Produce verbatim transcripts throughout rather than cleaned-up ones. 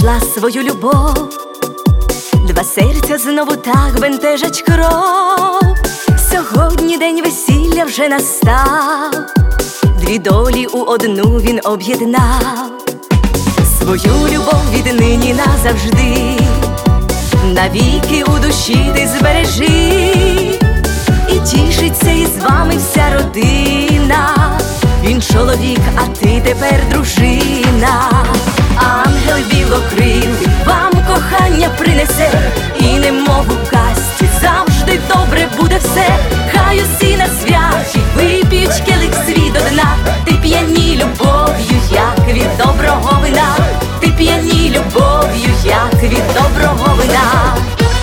знайшла свою любов, два серця знову так бентежать кров. Сьогодні день весілля вже настав, дві долі у одну він об'єднав. Свою любов віднині назавжди, навіки у душі ти збережи. І тішиться із вами вся родина, він чоловік, а ти тепер дружина. Ангел білокрилий вам кохання принесе, і немов у казці завжди добре буде все. Хай усі на святі вип'ють келих свій до дна, ти п'яні любов'ю, як від доброго вина, ти п'яні любов'ю, як від доброго вина.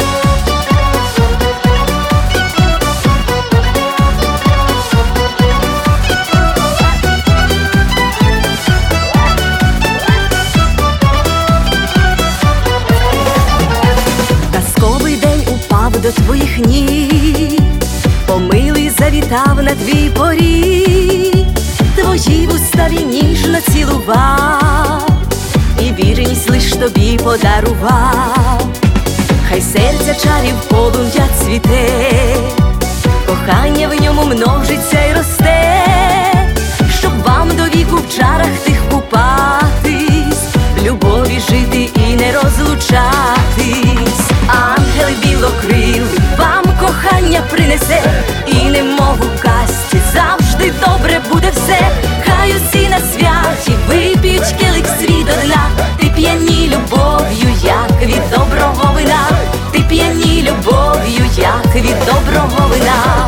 До твоїх ніг помилий завітав на твій поріг, твої вуста він ніжно цілував, і вірність лиш тобі подарував. Хай серця чарів полум'я цвіте, кохання в ньому множиться й росте, щоб вам до віку в чарах тих купатись, в любові жити і не розлучатись. Ангел білокрилий вам кохання принесе, і немов у казці завжди добре буде все. Хай усі на святі вип'ють келих свій до дна, ти п'яні любов'ю, як від доброго вина, ти п'яні любов'ю, як від доброго вина.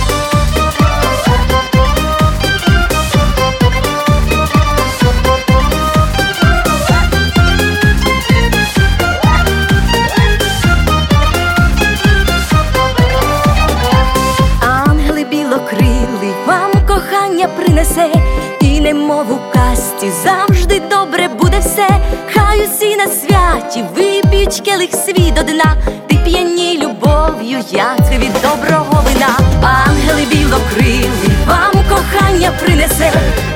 Принесе, і немов у казці завжди добре буде все. Хай усі на святі вип'ють келих свій до дна, ти п'яні любов'ю, як від доброго вина. Ангели білокрилий вам кохання принесе,